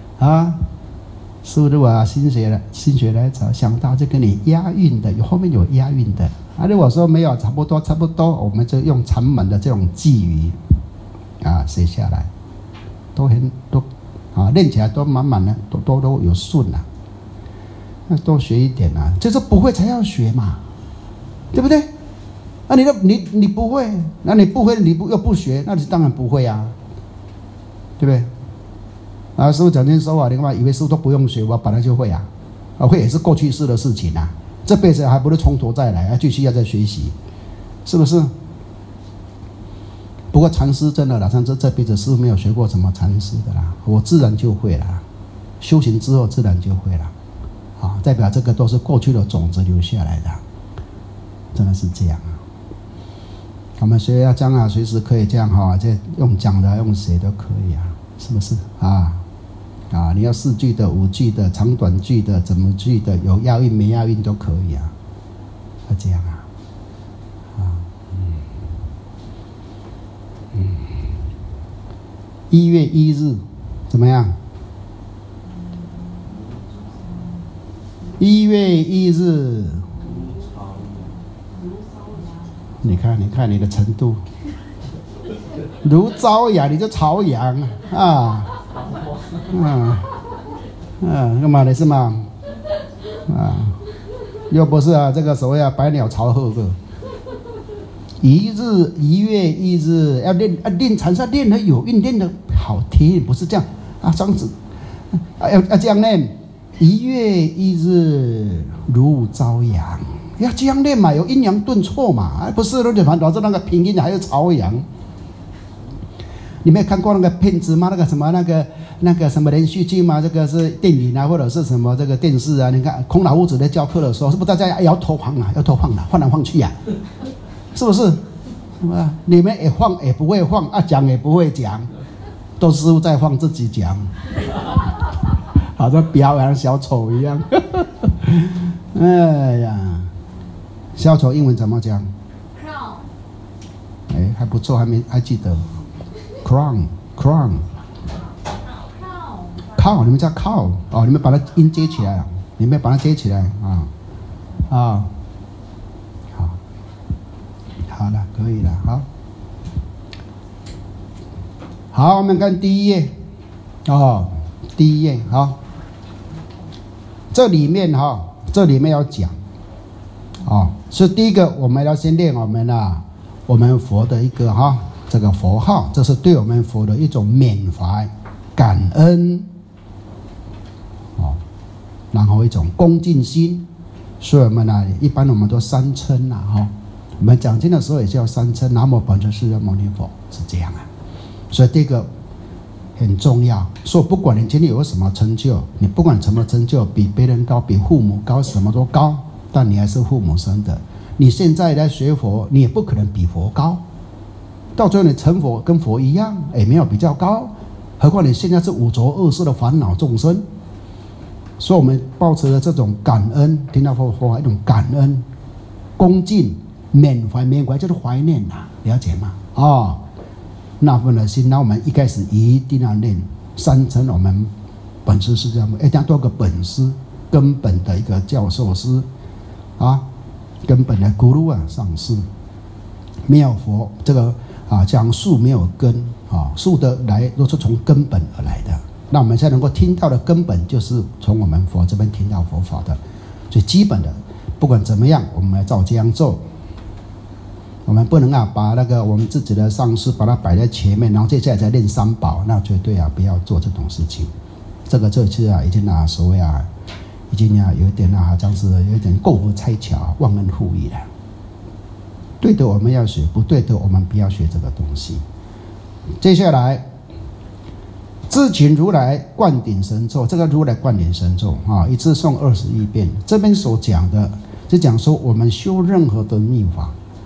师父如果心血来潮想到就跟你押韵的，后面有押韵的如果说没有差不多，我们就用禅门的这种寄语写下来，都练起来都满满的，都有顺那多学一点就是不会才要学嘛，对不对？你不会，那你不会，又不学，那你当然不会对不对？师父讲经说你干嘛以为师父都不用学，我本来就会会也是过去式的事情这辈子还不是从头再来继续要再学习，是不是？不过禅师真的啦，像这辈子师父没有学过什么禅师的啦，我自然就会啦，修行之后自然就会啦代表这个都是过去的种子留下来的，真的是这样我们学要这样随时可以这样这用讲的用写都可以是不是你要4句的、5句的、长短句的、怎么句的，有押韵没押韵都可以要这样1月1日怎么样？1月1日，你看你的程度如朝阳，你就朝阳啊，干嘛的是吗？啊，又不是啊，这个所谓啊，百鸟朝贺个，一日一月一日，要练禅是要练得有韵，练得好听，不是这样啊，这样子，要这样练，一月一日如朝阳，要这样练嘛，有阴阳顿挫嘛，不是老是那个平阴还有朝阳。你没有看过那个片子吗？那个什么连续剧吗？这个是电影啊，或者是什么这个电视啊？你看孔老夫子在教课的时候，是不是大家摇头晃啊，摇头晃脑，晃来晃去啊？是不是？是吧？你们也晃也不会晃啊，讲也不会讲，都师傅在晃自己讲，好像表扬小丑一样。哎呀，小丑英文怎么讲？ 哎，还不错，还记得。crown， 靠，你们叫靠哦，你们把它音接起来了，你们把它接起来啊，好，好了，可以了，好，我们看第一页，第一页好，这里面要讲，所以第一个我们要先练我们佛的一个这个佛号，这是对我们佛的一种缅怀、感恩，然后一种恭敬心。所以我们一般我们都三称我们讲经的时候也叫三称，南无本师释迦牟尼佛，是这样啊。所以这个很重要。所以不管你今天有什么成就，你不管什么成就，比别人高，比父母高，什么都高，但你还是父母生的。你现在来学佛，你也不可能比佛高。到最后你成佛跟佛一样，也没有比较高，何况你现在是五浊恶世的烦恼众生。所以我们抱持了这种感恩，听到佛一种感恩、恭敬、缅怀就是怀念了解吗？那份的心，那我们一开始一定要念三称我们本师释迦牟尼，一定要多个本师，根本的一个教授师根本的咕噜上师，没有佛这个讲树没有根树的来都是从根本而来的。那我们现在能够听到的根本，就是从我们佛这边听到佛法的。最基本的，不管怎么样，我们要照这样做。我们不能把那个我们自己的上师把它摆在前面，然后接下来再练三宝，那绝对不要做这种事情。这次已经所谓已经有一点好像是有一点构福拆桥、忘恩负义了。对的我们要学，不对的我们不要学这个东西。接下来，自请如来灌顶神咒，这个如来灌顶神咒一次诵21遍。这边所讲的是讲说，我们修任何的密法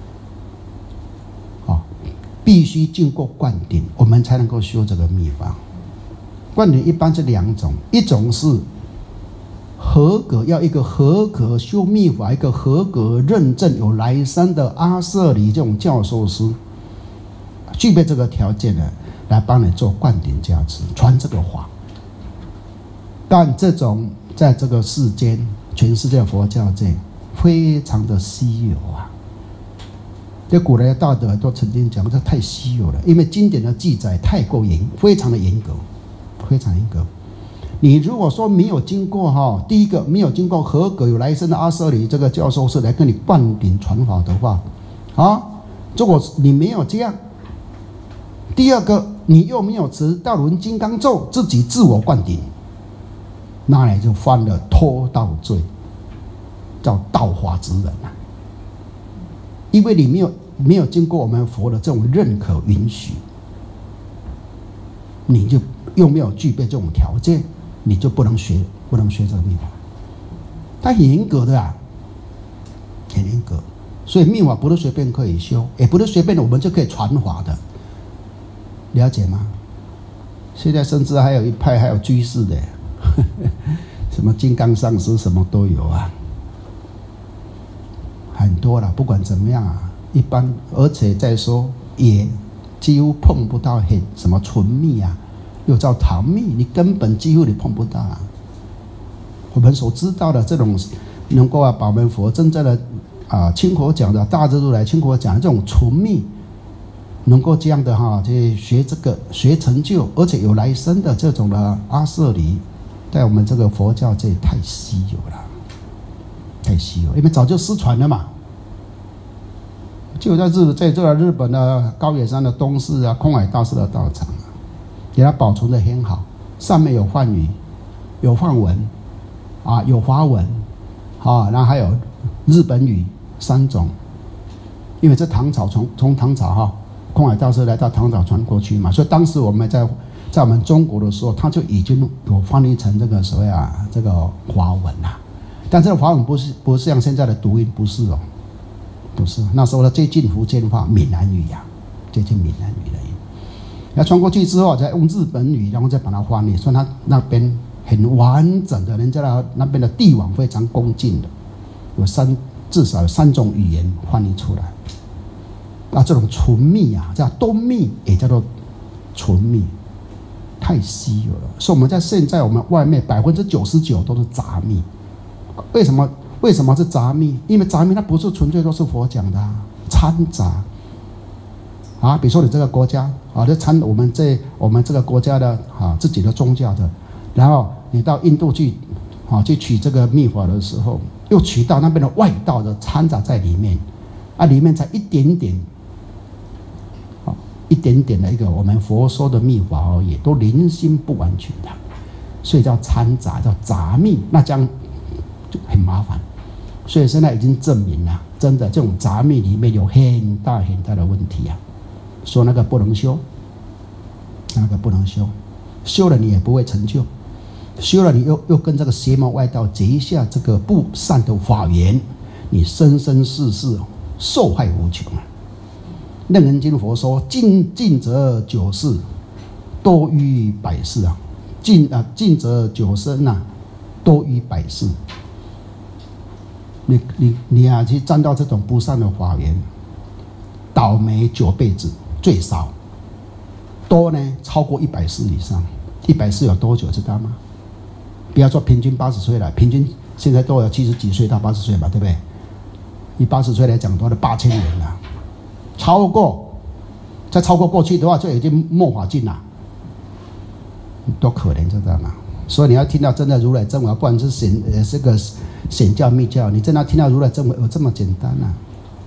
必须经过灌顶，我们才能够修这个密法。灌顶一般是两种，一种是合格，要一个合格修密法，一个合格认证有来生的阿舍离这种教授师，具备这个条件的，来帮你做灌顶加持，传这个法。但这种在这个世间，全世界佛教界非常的稀有这古来的大德都曾经讲，这太稀有了，因为经典的记载太过非常的严格，非常严格。你如果说没有经过第一个没有经过合格有来生的阿舍离这个教授是来跟你灌顶传法的话如果你没有这样，第二个你又没有持大轮金刚咒自己自我灌顶，那你就犯了偷盗罪，叫盗法之人因为你没有经过我们佛的这种认可允许，你就又没有具备这种条件，你就不能学这个密法。它很严格的很严格。所以密法不是随便可以修，也不是随便我们就可以传法的，了解吗？现在甚至还有一派还有居士的，什么金刚上师什么都有很多了。不管怎么样一般，而且再说也几乎碰不到什么纯密又叫唐密，你根本几乎你碰不到我们所知道的这种能够把我们佛真正的清火讲的大智如来清火讲的这种纯密， 能够这样的去学这个学成就，而且有来生的这种的阿舍离，在我们这个佛教这也太稀有了，太稀有，因为早就失传了嘛。就在这个日本的高野山的东寺啊，空海大师的道场啊，给它保存得很好，上面有梵语，有梵文，啊，有华文，啊，然后还有日本语3种，因为这唐朝从唐朝空海大师来到唐朝传过去嘛，所以当时我们在我们中国的时候，他就已经有翻译成这个所谓这个华文啦，但这个华文不是像现在的读音，不是哦。不是，那时候的接近福建话、闽南语呀，接近闽南语的音。要传过去之后，再用日本语，然后再把它翻译，所以他那边很完整的，人家那边的帝王非常恭敬的，至少有3种语言翻译出来。那这种纯密啊，叫东密，也叫做纯密，太稀有了。所以我们在现在我们外面99%都是杂密，为什么是杂密？因为杂密它不是纯粹都是佛讲的掺杂啊。比如说你这个国家啊，就掺我们这个国家的自己的宗教的，然后你到印度去去取这个密法的时候，又取到那边的外道的掺杂在里面啊，里面才一点点的一个我们佛说的密法而已，都零星不完全的，所以叫掺杂，叫杂密，那这样就很麻烦。所以现在已经证明了，真的这种杂密里面有很大很大的问题啊！说那个不能修，那个不能修，修了你也不会成就，修了你又跟这个邪魔外道结下这个不善的法缘，你生生世世受害无穷啊！楞严经佛说，尽则9世，多于100世啊！尽则9生啊，多于100世。你去沾到这种不善的法缘，倒霉9辈子最少，多呢超过100世以上。100世有多久知道吗？不要说平均80岁了，平均现在都有70几岁到80岁吧，对不对？以80岁来讲，多了8000年了，再超过过去的话，就已经末法尽了，多可怜，知道吗？所以你要听到真的如来真法，不然是这个显教密教，你真的听到如来真法有这么简单啊？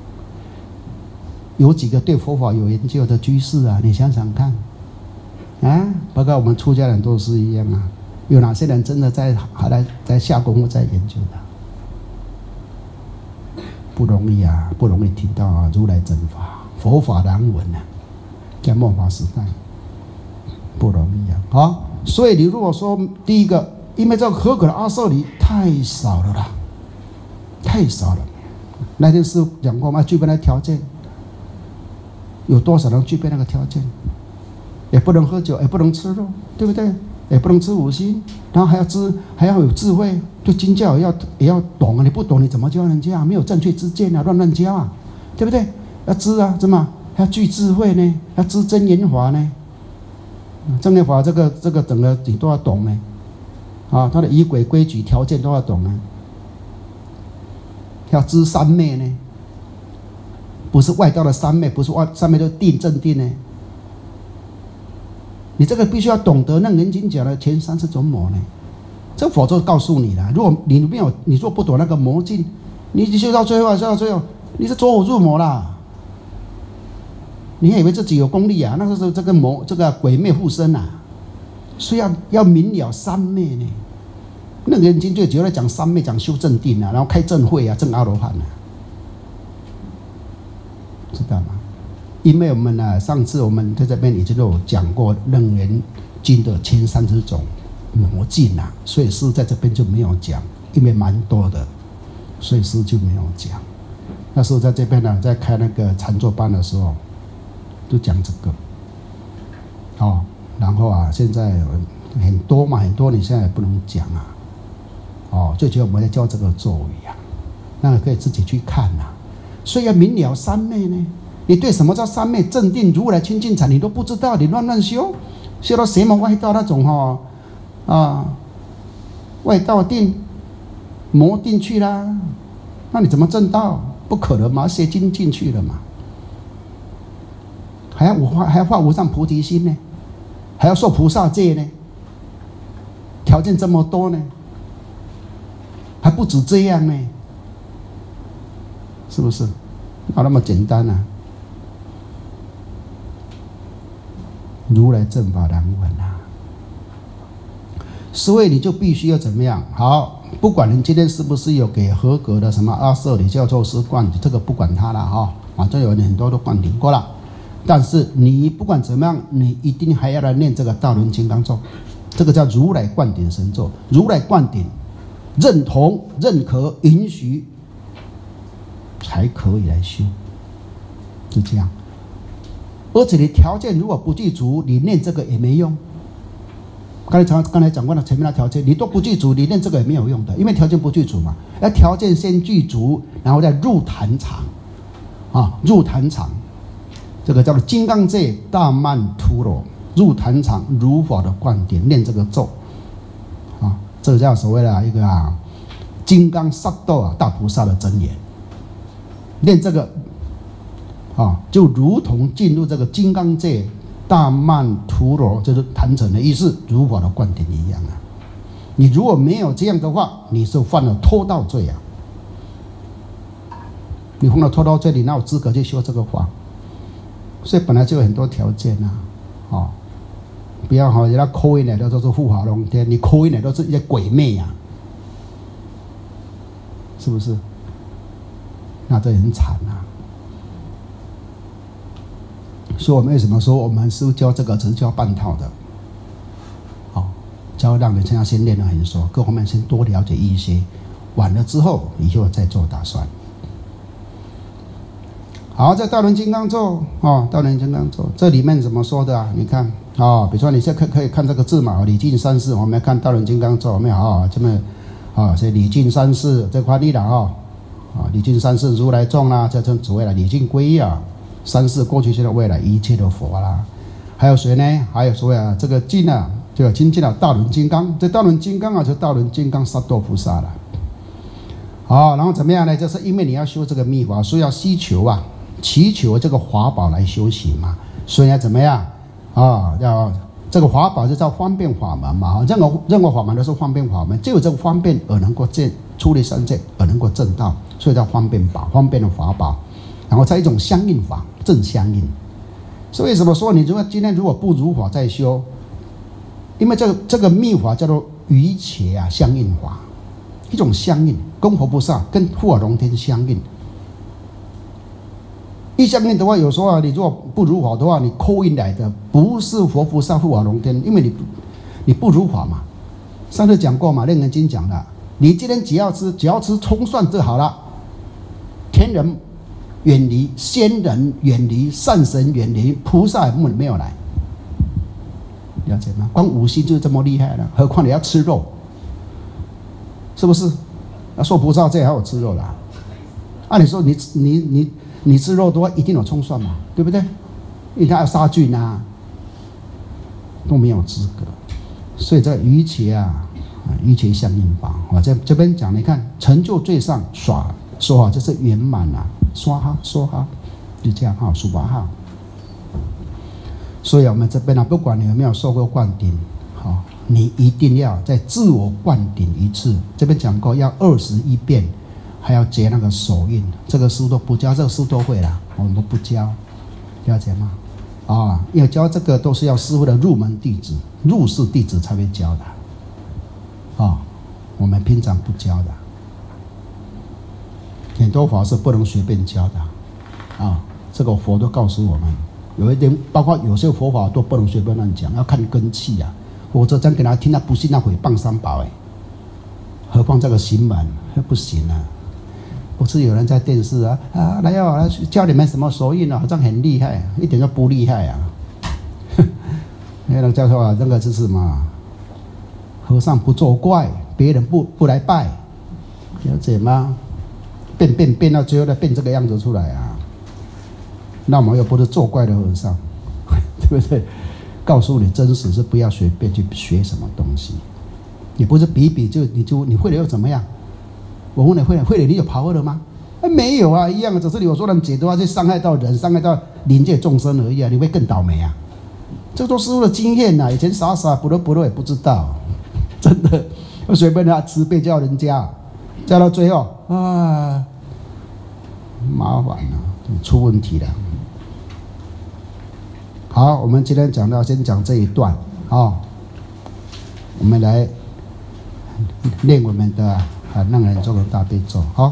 有几个对佛法有研究的居士啊？你想想看啊，包括我们出家人都是一样啊。有哪些人真的在下功夫在研究的？不容易啊，不容易听到如来真法，佛法难闻啊，在末法时代不容易啊。所以你如果说第一个，因为这个合格的阿舍离太少了啦，太少了。那天师父讲过嘛，具备那条件，有多少人具备那个条件？也不能喝酒，也不能吃肉，对不对？也不能吃五辛，然后还要有智慧，对经教也要懂啊！你不懂你怎么教人家？没有正确知见啊，乱教啊，对不对？要知啊，怎么还要具智慧呢？要知真言法呢？正念法这个整个你都要懂呢，啊，它的仪轨规矩条件都要懂呢。要知三昧呢，不是外道的三昧，不是三昧就定正定呢。你这个必须要懂得楞严经讲的前30种魔呢，这佛就告诉你了。如果你没有，你若不懂那个魔境，你修到最后，你是走火入魔啦。你还以为自己有功力啊？那是这个鬼魅附身啊！所以要明了三昧呢。楞严经最主要在讲三昧，讲修正定啊，然后开正慧啊，证阿罗汉啊，知道吗？因为我们上次我们在这边已经有讲过楞严经的前30种魔境啊，所以师在这边就没有讲，因为蛮多的，所以师就没有讲。那时候在这边呢，在开那个禅坐班的时候，就讲这个，然后现在很多你现在也不能讲啊，最主要我们在教这个咒语啊，那个可以自己去看啊，所以要明了三昧呢。你对什么叫三昧正定如来清净禅你都不知道，你乱修到邪魔外道那种外道定魔定去啦，那你怎么正道？不可能嘛，邪精进去了嘛。 还要发无上菩提心呢，还要受菩萨戒呢，条件这么多呢，还不止这样呢，是不是？哪那么简单啊？如来正法难闻啊！所以你就必须要怎么样？好，不管你今天是不是有给合格的什么阿舍里教授师灌顶，这个不管他了哈，反正有人很多都灌顶过了。但是你不管怎么样，你一定还要来念这个大轮金刚咒，这个叫如来灌顶神咒。如来灌顶，认同、认可、允许，才可以来修，是这样。而且你条件如果不具足，你念这个也没用。刚才讲过了，前面的条件你都不具足，你念这个也没有用的，因为条件不具足嘛。要条件先具足，然后再入坛场，入坛场，这个叫做金刚戒大曼荼罗，入坛场如法的灌顶，念这个咒，这个叫所谓的一个金刚萨埵大菩萨的真言，念这个。就如同进入这个金刚戒大曼荼罗，就是坛城的意思，如法的灌顶一样啊。你如果没有这样的话，你是犯了偷盗罪啊！你犯了偷盗罪，你哪有资格去修这个法？所以本来就有很多条件啊，不要人家扣一来都是护法龙天，你扣一来都是一些鬼魅啊，是不是？那这很惨啊！所以我们为什么说我们师父教这个只是教半套的？教让你现在先练得很熟，各方面先多了解一些，完了之后以后再做打算。好，在大轮金刚咒大轮金刚咒这里面怎么说的啊？你看比如说你现在可以看这个字嘛，礼敬三世，我们看大轮金刚咒，有没有这么这礼敬三世这块地了礼敬三世如来众啦，这称所谓的礼敬皈依啊。三世过去现在未来一切的佛啦，还有谁呢？还有所谓这个经啊，这个经大轮金刚，这大轮金刚就大轮金刚萨埵菩萨了。然后怎么样呢？就是因为你要修这个密法，所以要祈求这个法宝来修行嘛，所以要怎么样要这个法宝就叫方便法门嘛，任何法门都是方便法门，只有这个方便而能够出离三界，而能够证道，所以叫方便宝，方便的法宝。然后再一种相应法，正相应。所以为什么说你今天如果不如法再修？因为这个密法叫做瑜伽相应法，一种相应，供佛菩萨跟护法龙天相应。一相应的话，有时候你如果不如法的话，你扣印来的不是佛菩萨护法龙天，因为你不如法嘛。上次讲过嘛，楞严经讲的，你今天只要吃葱蒜就好了，天人远离，仙人远离，善神远离，菩萨没有来，了解吗？光五心就这么厉害了，何况你要吃肉，是不是？要说菩萨这还有吃肉啦。按理说你吃肉的话，一定有葱蒜嘛，对不对？因为它要杀菌啊，都没有资格。所以这个瑜伽瑜伽相应法，在这边讲，你看成就最上说好就是圆满啊。说哈，就这样数把哈。所以我们这边不管你有没有受过灌顶，你一定要再自我灌顶一次。这边讲过要21遍，还要结那个手印。这个师都不教，这个师都会啦，我们不教，了解吗？因为教这个都是要师父的入门弟子、入室弟子才会教的，我们平常不教的。很多法是不能随便教的，这个佛都告诉我们，有一点，包括有些佛法都不能随便乱讲，要看根器啊，否则讲给他听，他不信，那毁谤三宝何况这个行门不行啊！不是有人在电视来教你们什么手印好像很厉害，一点都不厉害啊！那个叫做那个就是什么？和尚不作怪，别人不来拜，了解吗？变到最后再变这个样子出来啊！那我们又不是作怪的和尚，对不对？告诉你真实是不要随便去学什么东西，也不是比就你会了又怎么样？我问你会了你有power了吗？ 没有啊，一样，只是有时候他们解读啊，就伤害到人，伤害到灵界众生而已啊，你会更倒霉啊。这都师父的经验呐，以前傻傻不乐也不知道，真的，我随便他慈悲教人家，教到最后啊，麻烦了，出问题了。好，我们今天先讲这一段啊，我们来念我们的让人做个大悲咒，好。